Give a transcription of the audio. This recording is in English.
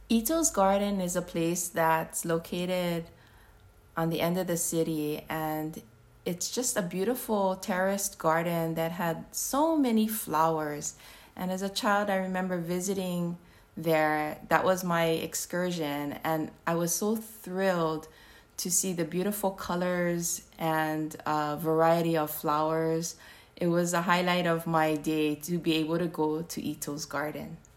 Ito's Garden is a place that's located on the end of the city, and it's just a beautiful terraced garden that had so many flowers. And as a child, I remember visiting there. That was my excursion, and I was so thrilled to see the beautiful colors and variety of flowers. It was a highlight of my day to be able to go to Ito's Garden.